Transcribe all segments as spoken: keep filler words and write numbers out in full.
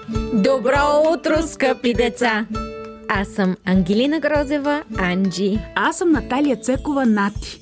Добро утро, скъпи деца! Аз съм Ангелина Грозева, Анджи. Аз съм Наталия Цекова, Нати.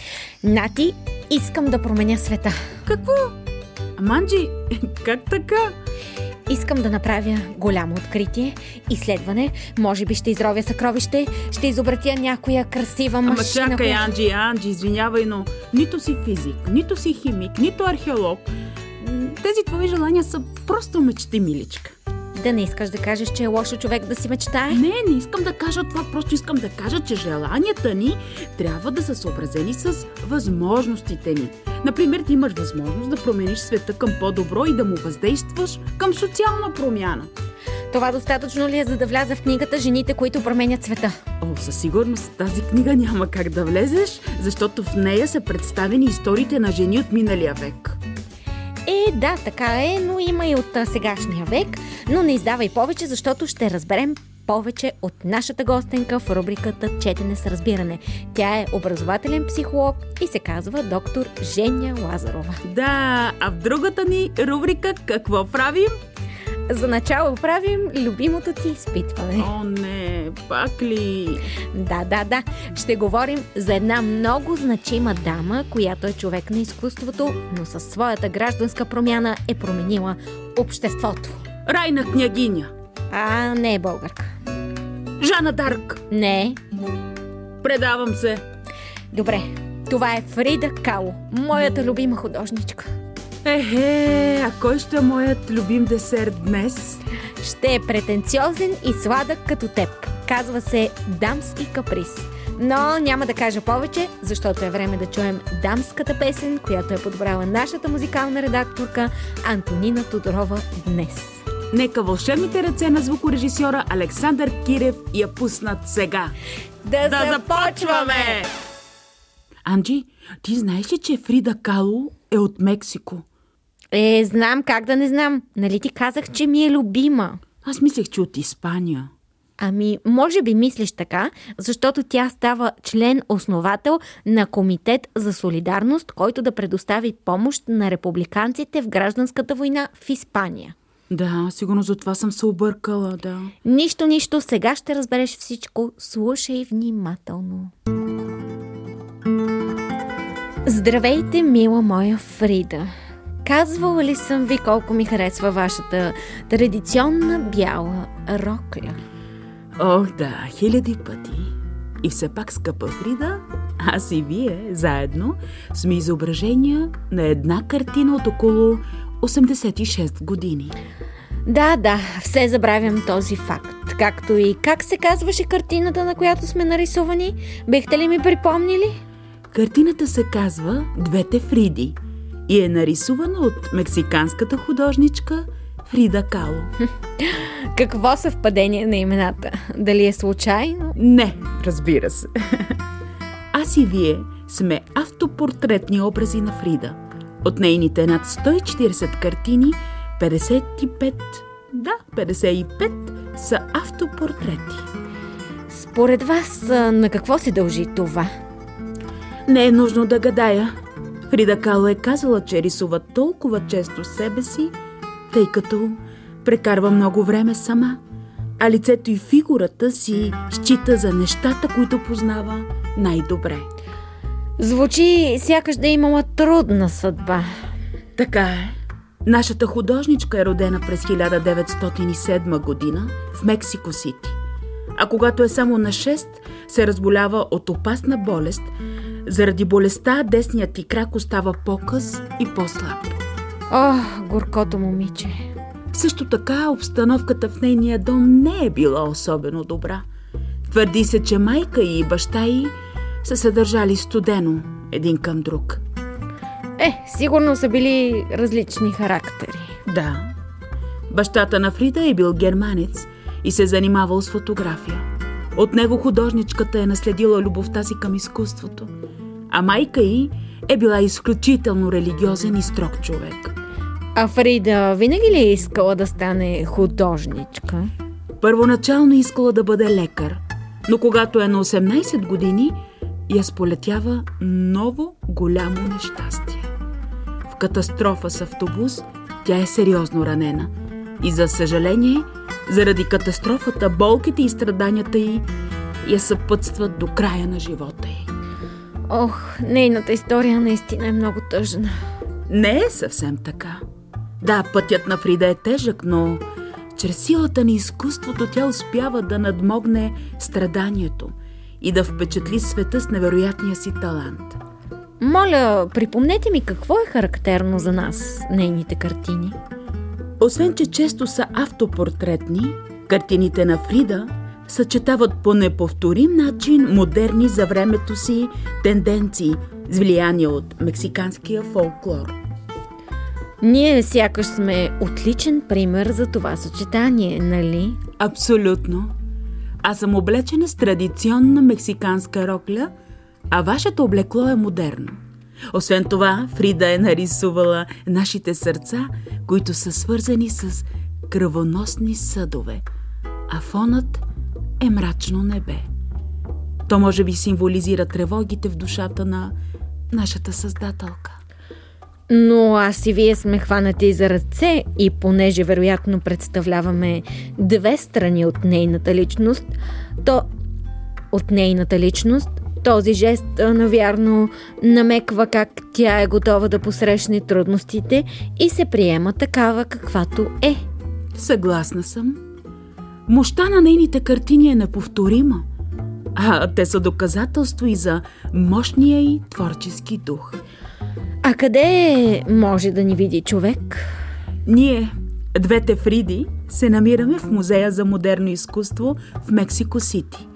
Нати, искам да променя света. Какво? Ама, Анджи, как така? Искам да направя голямо откритие, изследване, може би ще изровя съкровище, ще изобретя някоя красива машина. Ама чакай, която... Анджи, Анджи, извинявай, но нито си физик, нито си химик, нито археолог. Тези твои желания са просто мечти, миличка. Да не искаш да кажеш, че е лошо човек да си мечтае? Не, не искам да кажа това, просто искам да кажа, че желанията ни трябва да са съобразени с възможностите ни. Например, ти имаш възможност да промениш света към по-добро и да му въздействаш към социална промяна. Това достатъчно ли е, за да вляза в книгата "Жените, които променят света"? О, със сигурност тази книга няма как да влезеш, защото в нея са представени историите на жени от миналия век. Е, да, така е, но има и от а, сегашния век. Но не издавай повече, защото ще разберем повече от нашата гостенка в рубриката "Четене с разбиране". Тя е образователен психолог и се казва доктор Женя Лазарова. Да, а в другата ни рубрика какво правим? За начало правим любимото ти изпитване. О, не, пак ли? Да, да, да. Ще говорим за една много значима дама, която е човек на изкуството, но със своята гражданска промяна е променила обществото. Райна княгиня. А, не е българка. Жана Дарк. Не. Предавам се. Добре, това е Фрида Кало, моята любима художничка. Ехе, а кой ще е моят любим десерт днес? Ще е претенциозен и сладък като теб. Казва се дамски каприз. Но няма да кажа повече, защото е време да чуем дамската песен, която е подбрала нашата музикална редакторка Антонина Тодорова днес. Нека вълшебните ръце на звукорежисьора Александър Кирев я пуснат сега. Да, да започваме! Анджи, ти знаеш ли, че Фрида Кало е от Мексико? Е, знам, как да не знам. Нали ти казах, че ми е любима? Аз мислех, че от Испания. Ами, може би мислиш така, защото тя става член-основател на Комитет за солидарност, който да предостави помощ на републиканците в гражданската война в Испания. Да, сигурно за това съм се объркала, да. Нищо, нищо, сега ще разбереш всичко. Слушай внимателно. Здравейте, мила моя Фрида. Казвала ли съм ви колко ми харесва вашата традиционна бяла рокля? Ох, да, хиляди пъти. И все пак, скъпа Фрида, аз и вие заедно сме изображения на една картина от около осемдесет и шест години. Да, да, все забравям този факт. Както и как се казваше картината, на която сме нарисувани? Бихте ли ми припомнили? Картината се казва "Двете Фриди" и е нарисувана от мексиканската художничка Фрида Кало. Какво съвпадение на имената? Дали е случайно? Не, разбира се. Аз и вие сме автопортретни образи на Фрида. От нейните над сто и четиридесет картини, петдесет и пет, да, петдесет и пет са автопортрети. Според вас, на какво се дължи това? Не е нужно да гадая. Фрида Кало е казала, че рисува толкова често себе си, тъй като прекарва много време сама, а лицето и фигурата си счита за нещата, които познава най-добре. Звучи сякаш да е имала трудна съдба. Така е. Нашата художничка е родена през хиляда деветстотин и седма година в Мексико Сити. А когато е само на шест, се разболява от опасна болест. Заради болестта десният ти крак остава по-къс и по-слаб. О, горкото момиче. Също така обстановката в нейния дом не е била особено добра. Твърди се, че майка и баща й са се държали студено един към друг. Е, сигурно са били различни характери. Да. Бащата на Фрида е бил германец и се занимавал с фотография. От него художничката е наследила любовта си към изкуството, а майка й е била изключително религиозен и строг човек. А Фрида винаги ли е искала да стане художничка? Първоначално искала да бъде лекар, но когато е на осемнайсет години, я сполетява ново голямо нещастие. В катастрофа с автобус тя е сериозно ранена И за съжаление, заради катастрофата, болките и страданията й я съпътстват до края на живота й. Ох, нейната история наистина е много тъжна. Не е съвсем така. Да, пътят на Фрида е тежък, но чрез силата на изкуството тя успява да надмогне страданието и да впечатли света с невероятния си талант. Моля, припомнете ми какво е характерно за нас, нейните картини. Освен, че често са автопортретни, картините на Фрида съчетават по неповторим начин модерни за времето си тенденции с влияние от мексиканския фолклор. Ние сякаш сме отличен пример за това съчетание, нали? Абсолютно. Аз съм облечена с традиционна мексиканска рокля, а вашето облекло е модерно. Освен това, Фрида е нарисувала нашите сърца, които са свързани с кръвоносни съдове, а фонът е мрачно небе. То може би символизира тревогите в душата на нашата създателка. Но аз и вие сме хванати за ръце и понеже вероятно представляваме две страни от нейната личност, то от нейната личност този жест навярно намеква как тя е готова да посрещне трудностите и се приема такава каквато е. Съгласна съм. Мощта на нейните картини е неповторима, а те са доказателство и за мощния й творчески дух. А къде може да ни види човек? Ние, двете Фриди, се намираме в Музея за модерно изкуство в Мексико Сити.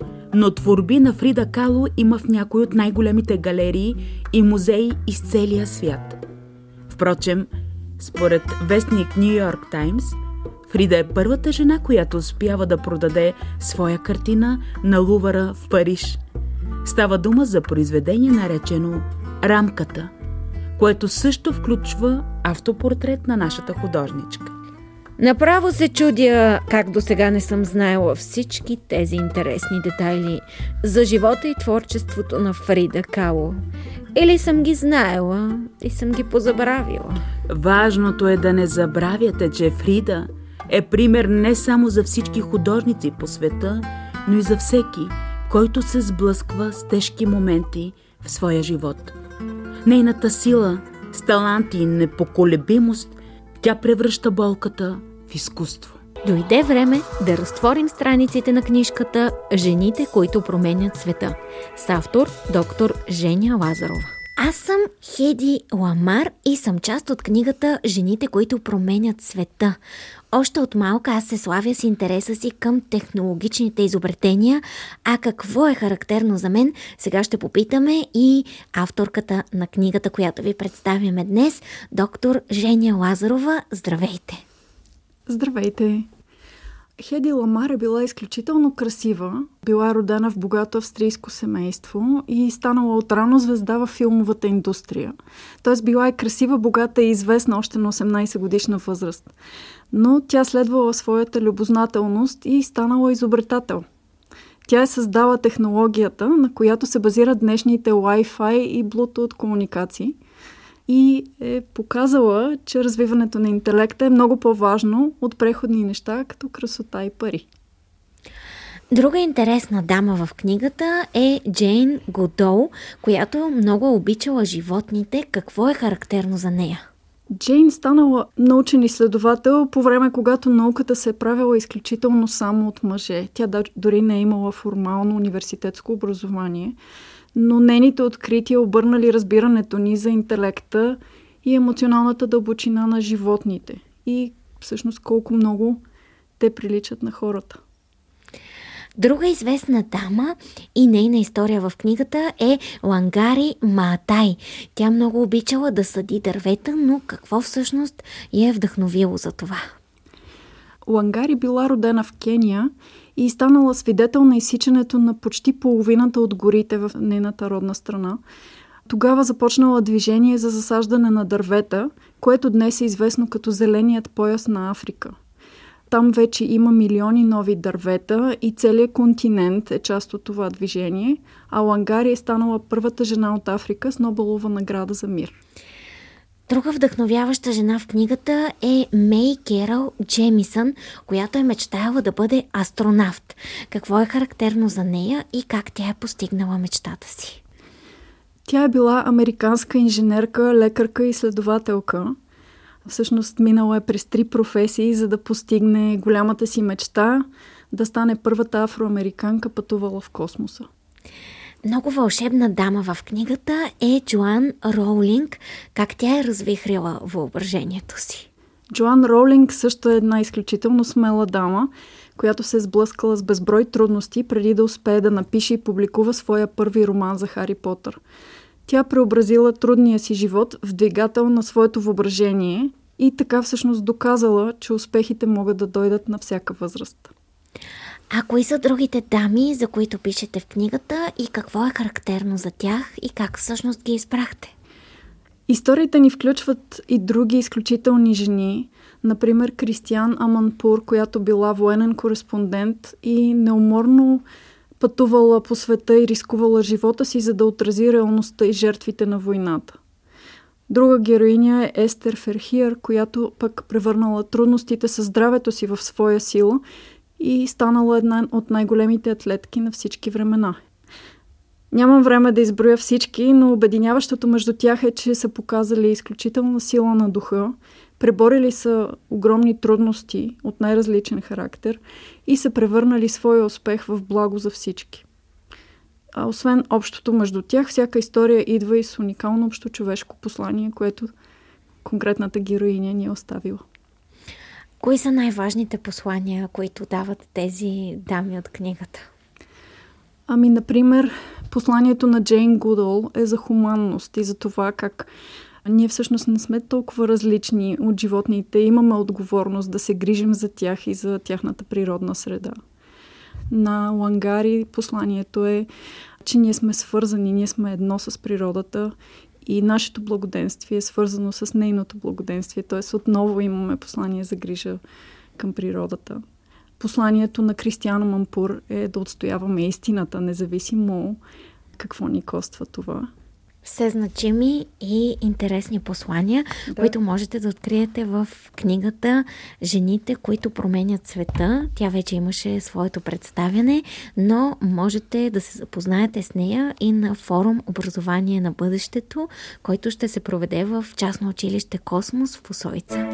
Но творби на Фрида Кало има в някои от най-големите галерии и музеи из целия свят. Впрочем, според вестник Ню Йорк Таймс, Фрида е първата жена, която успява да продаде своя картина на Лувъра в Париж. Става дума за произведение, наречено «Рамката», което също включва автопортрет на нашата художничка. Направо се чудя как досега не съм знаела всички тези интересни детайли за живота и творчеството на Фрида Кало. Или съм ги знаела и съм ги позабравила. Важното е да не забравяте, че Фрида е пример не само за всички художници по света, но и за всеки, който се сблъсква с тежки моменти в своя живот. Нейната сила, с талант и непоколебимост, тя превръща болката в изкуство. Дойде време да разтворим страниците на книжката «Жените, които променят света» с автор доктор Женя Лазарова. Аз съм Хеди Ламар и съм част от книгата «Жените, които променят света». Още от малка аз се славя с интереса си към технологичните изобретения, а какво е характерно за мен, сега ще попитаме и авторката на книгата, която ви представяме днес, доктор Женя Лазарова. Здравейте! Здравейте! Хеди Ламар е била изключително красива, била родена в богато австрийско семейство и станала отрано звезда в филмовата индустрия. Тоест била е красива, богата и известна още на осемнайсет годишна възраст. Но тя следвала своята любознателност и станала изобретател. Тя е създала технологията, на която се базират днешните Wi-Fi и Bluetooth комуникации и е показала, че развиването на интелекта е много по-важно от преходни неща, като красота и пари. Друга интересна дама в книгата е Джейн Годоу, която много обичала животните. Какво е характерно за нея? Джейн станала научен изследовател по време, когато науката се е правила изключително само от мъже. Тя дори не е имала формално университетско образование, но нейните открития обърнали разбирането ни за интелекта и емоционалната дълбочина на животните и всъщност колко много те приличат на хората. Друга известна дама и нейна история в книгата е Уангари Маатай. Тя много обичала да съди дървета, но какво всъщност я е вдъхновило за това? Уангари била родена в Кения и станала свидетел на изсичането на почти половината от горите в нейната родна страна. Тогава започнала движение за засаждане на дървета, което днес е известно като зеленият пояс на Африка. Там вече има милиони нови дървета и целият континент е част от това движение, а Уангари е станала първата жена от Африка с Нобелова награда за мир. Друга вдъхновяваща жена в книгата е Мей Керъл Джемисън, която е мечтаяла да бъде астронавт. Какво е характерно за нея и как тя е постигнала мечтата си? Тя е била американска инженерка, лекарка и изследователка. Всъщност минала е през три професии, за да постигне голямата си мечта да стане първата афроамериканка, пътувала в космоса. Много вълшебна дама в книгата е Джоан Роулинг. Как тя е развихрила въображението си? Джоан Роулинг също е една изключително смела дама, която се е сблъскала с безброй трудности преди да успее да напише и публикува своя първи роман за Хари Потър. Тя преобразила трудния си живот в двигател на своето въображение и така всъщност доказала, че успехите могат да дойдат на всяка възраст. А кои са другите дами, за които пишете в книгата и какво е характерно за тях и как всъщност ги избрахте? Историите ни включват и други изключителни жени, например Кристиан Аманпур, която била военен кореспондент и неуморно пътувала по света и рискувала живота си, за да отрази реалността и жертвите на войната. Друга героиня е Естер Ферхиер, която пък превърнала трудностите със здравето си в своя сила и станала една от най-големите атлетки на всички времена. Нямам време да изброя всички, но обединяващото между тях е, че са показали изключителна сила на духа, преборили са огромни трудности от най-различен характер и са превърнали своя успех в благо за всички. А освен общото между тях, всяка история идва и с уникално общо човешко послание, което конкретната героиня ни е оставила. Кои са най-важните послания, които дават тези дами от книгата? Ами, например, посланието на Джейн Гудал е за хуманност и за това как ние всъщност не сме толкова различни от животните. Имаме отговорност да се грижим за тях и за тяхната природна среда. На Лангари посланието е, че ние сме свързани, ние сме едно с природата и нашето благоденствие е свързано с нейното благоденствие. Т.е. отново имаме послание за грижа към природата. Посланието на Кристиан Аманпур е да отстояваме истината, независимо какво ни коства това. Все значими и интересни послания, да, които можете да откриете в книгата "Жените, които променят света". Тя вече имаше своето представяне, но можете да се запознаете с нея и на форум "Образование на бъдещето", който ще се проведе в частно училище Космос в Усовица.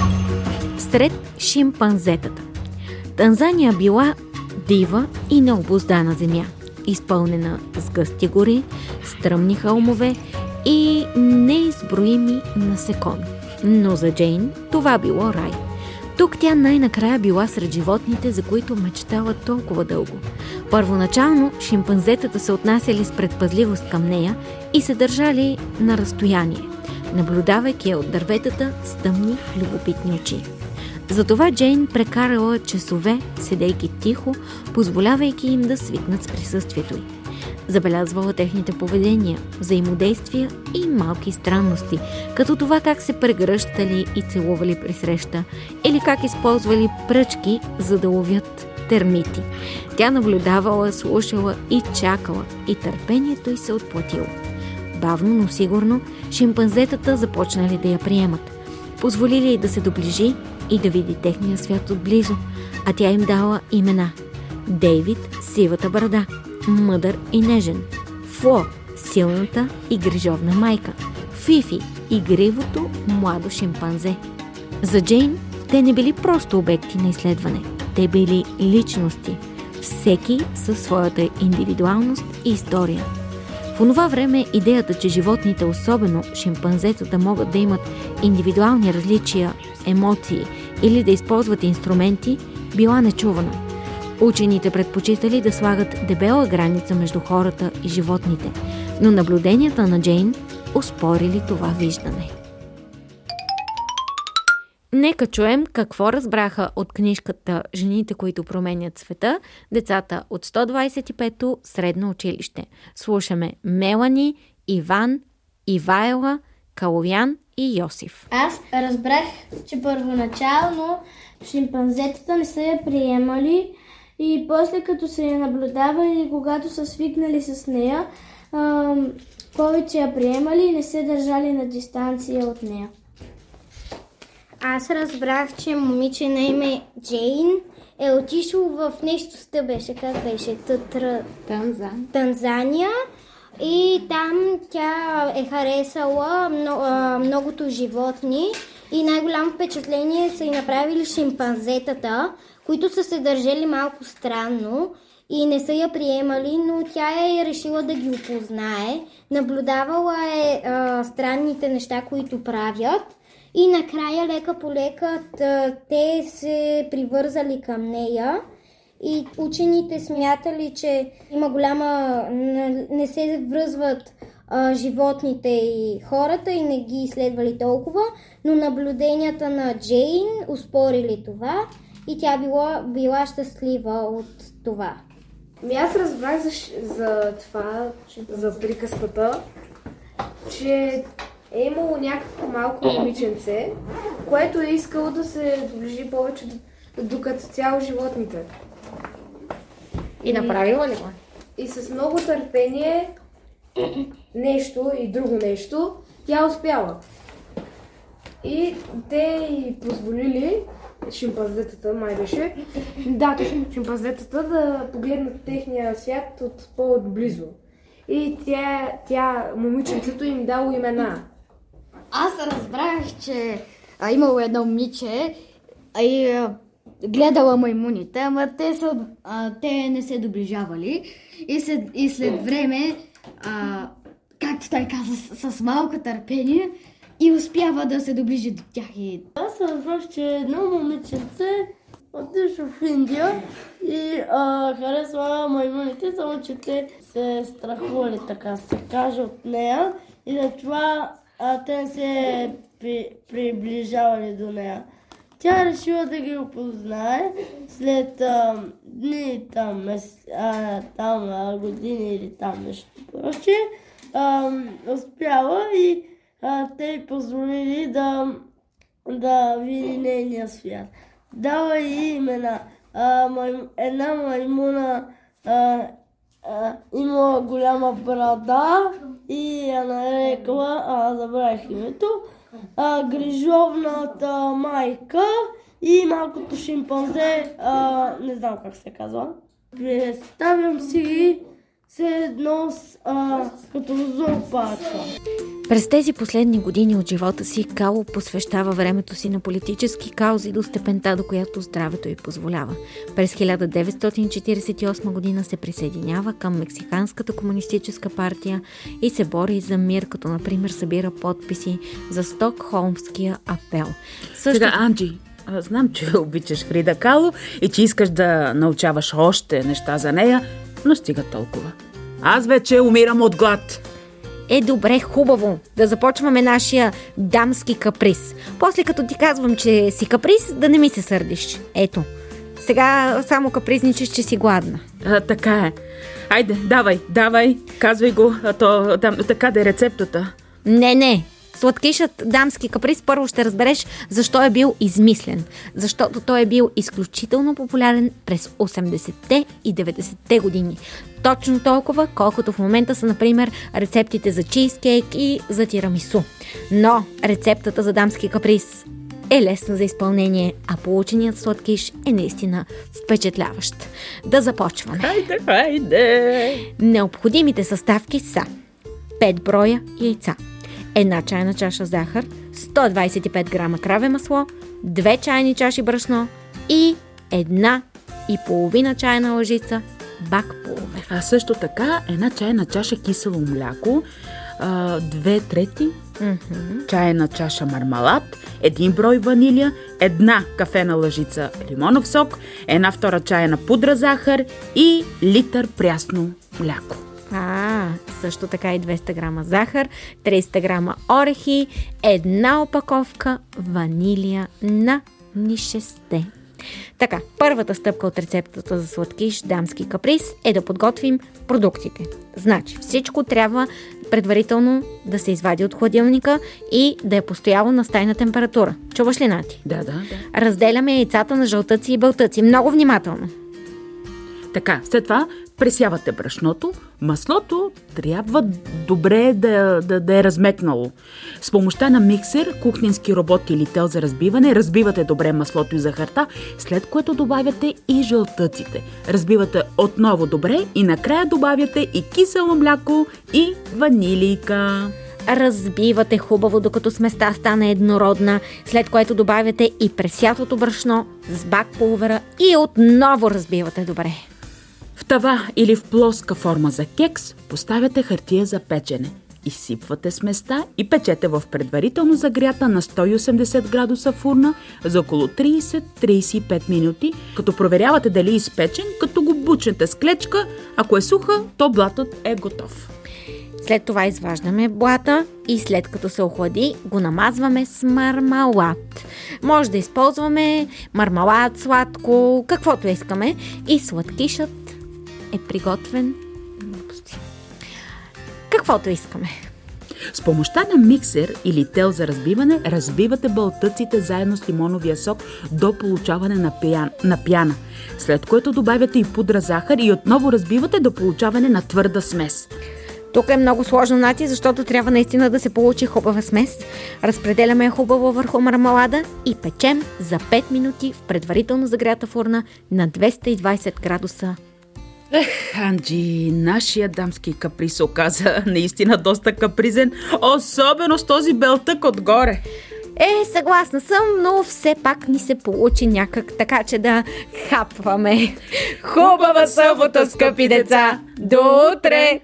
Сред шимпанзетата. Танзания била дива и необуздана земя, изпълнена с гъсти гори, стръмни хълмове и неизброими насекоми. Но за Джейн това било рай. Тук тя най-накрая била сред животните, за които мечтала толкова дълго. Първоначално шимпанзетата се отнасяли с предпазливост към нея и се държали на разстояние, наблюдавайки я от дърветата с тъмни, любопитни очи. Затова Джейн прекарала часове, седейки тихо, позволявайки им да свикнат с присъствието й. Забелязвала техните поведения, взаимодействия и малки странности, като това как се прегръщали и целували при среща, или как използвали пръчки, за да ловят термити. Тя наблюдавала, слушала и чакала, и търпението й се отплатило. Бавно, но сигурно, шимпанзетата започнали да я приемат. Позволили й да се доближи и да види техния свят отблизо, а тя им дала имена: Дейвид, сивата брада, мъдър и нежен; Фло, силната и грижовна майка; Фифи, игривото младо шимпанзе. За Джейн те не били просто обекти на изследване. Те били личности, всеки със своята индивидуалност и история. В онова време идеята, че животните, особено шимпанзетата, могат да имат индивидуални различия, емоции или да използват инструменти, била нечувана. Учените предпочитали да слагат дебела граница между хората и животните, но наблюденията на Джейн оспорили това виждане. Нека чуем какво разбраха от книжката "Жените, които променят света" децата от сто двадесет и пето средно училище. Слушаме Мелани, Иван, Ивайла, Калоян и Йосиф. Аз разбрах, че първоначално шимпанзетата не са я приемали и после като са я наблюдавали, когато са свикнали с нея, повече я приемали и не се държали на дистанция от нея. Аз разбрах, че момиче на име Джейн е отишло в нещо с беше, как беше? Тътра... Танзан. Танзания. И там тя е харесала много, многото животни и най-голямо впечатление са и направили шимпанзетата, които са се държали малко странно и не са я приемали, но тя е решила да ги опознае. Наблюдавала е а, странните неща, които правят и накрая лека по лека те се привързали към нея. И учените смятали, че има голяма... не се връзват а, животните и хората и не ги изследвали толкова, но наблюденията на Джейн успорили това и тя била, била щастлива от това. Ми аз разбрах за, за това, за приказката, че е имало някакво малко момиченце, което е искало да се доближи повече до, до като цяло животните. И направила ли го? И с много търпение нещо и друго нещо, тя успяла. И те й позволили, шимпанзетата май беше, да, шимпанзетата да погледнат техния свят от по-отблизо. И тя, тя момиченцето им дало имена. Аз разбрах, че а, имало едно момиче а, и а, гледала маймуните, ама те, са, а, те не се доближавали и след, и след време, а, както той каза, с, с малко търпение и успява да се доближи до тях. И... Аз разбрах, че едно момиченце отишло в Индия и а, харесва маймуните, само че те се страхували, така се каже, от нея и затова а, те не се при, приближавали до нея. Тя решила да ги опознае след а, дни, там, мес, а, там а, години или там нещо проче. А, успяла и а, те й позволили да, да види нейния свят. Дава и имена. А, май, една маймуна а, а, имала голяма брада и я нарекла, а, забравих името, а, грижовната майка и малкото шимпанзе, а, не знам как се казва. Представям си се едно с, а, като зоопарка. През тези последни години от живота си Кало посвещава времето си на политически каузи до степента, до която здравето й позволява. През хиляда деветстотин четиридесет и осма година се присъединява към Мексиканската комунистическа партия и се бори за мир, като например събира подписи за Стокхолмския апел. Също... Сега, Анджи, знам, че обичаш Фрида Кало и че искаш да научаваш още неща за нея, но стига толкова. Аз вече умирам от глад. Е, добре, хубаво да започваме нашия дамски каприз. После като ти казвам, че си каприз, да не ми се сърдиш. Ето, сега само капризничиш, че си гладна. А, така е. Айде, давай, давай, казвай го, а то, там, така да е рецептата. Не, не. Сладкишът дамски каприз първо ще разбереш защо е бил измислен. Защото той е бил изключително популярен през осемдесетте и деветдесетте години. Точно толкова, колкото в момента са, например, рецептите за чизкейк и за тирамису. Но рецептата за дамски каприз е лесна за изпълнение, а полученият сладкиш е наистина впечатляващ. Да започваме. Хайде, хайде! Необходимите съставки са пет броя яйца, една чайна чаша захар, сто двадесет и пет грама краве масло, две чайни чаши брашно и една и половина чайна лъжица бак пулвер. А също така една чайна чаша кисело мляко, а, две трети mm-hmm. чайна чаша мармалад, един брой ванилия, една кафена лъжица лимонов сок, една втора чайна пудра захар и литър прясно мляко. А, също така и двеста грама захар, триста грама орехи, една опаковка ванилия на нишесте. Така, първата стъпка от рецептата за сладкиш дамски каприз е да подготвим продуктите. Значи, всичко трябва предварително да се извади от хладилника и да е постояло на стайна температура. Чуваш ли, Нати? Да, да, да. Разделяме яйцата на жълтъци и бълтъци. Много внимателно. Така, след това Пресявате брашното, маслото трябва добре да, да, да е размекнало. С помощта на миксер, кухненски робот или тел за разбиване, разбивате добре маслото и захарта, след което добавяте и жълтъците. Разбивате отново добре и накрая добавяте и кисело мляко и ванилийка. Разбивате хубаво, докато сместа стане еднородна, след което добавяте и пресятото брашно с бак пулвера и отново разбивате добре. В тава или в плоска форма за кекс поставяте хартия за печене. Изсипвате сместа и печете в предварително загрята на сто и осемдесет градуса фурна за около трийсет до трийсет и пет минути, като проверявате дали е изпечен, като го бучнете с клечка. Ако е суха, то блатът е готов. След това изваждаме блата и след като се охлади, го намазваме с мармалад. Може да използваме мармалад, сладко, каквото искаме, и сладкишът е приготвен. Каквото искаме. С помощта на миксер или тел за разбиване, разбивате бълтъците заедно с лимоновия сок до получаване на, пян, на пяна, след което добавяте и пудра захар и отново разбивате до получаване на твърда смес. Тук е много сложно, Нати, защото трябва наистина да се получи хубава смес. Разпределяме я хубаво върху мармалада и печем за пет минути в предварително загрята фурна на двеста и двайсет градуса. Ех, Анджи, нашия дамски каприз оказа наистина доста капризен, особено с този белтък отгоре. Е, съгласна съм, но все пак ни се получи някак, така че да хапваме. Хубава събота, скъпи деца! До утре!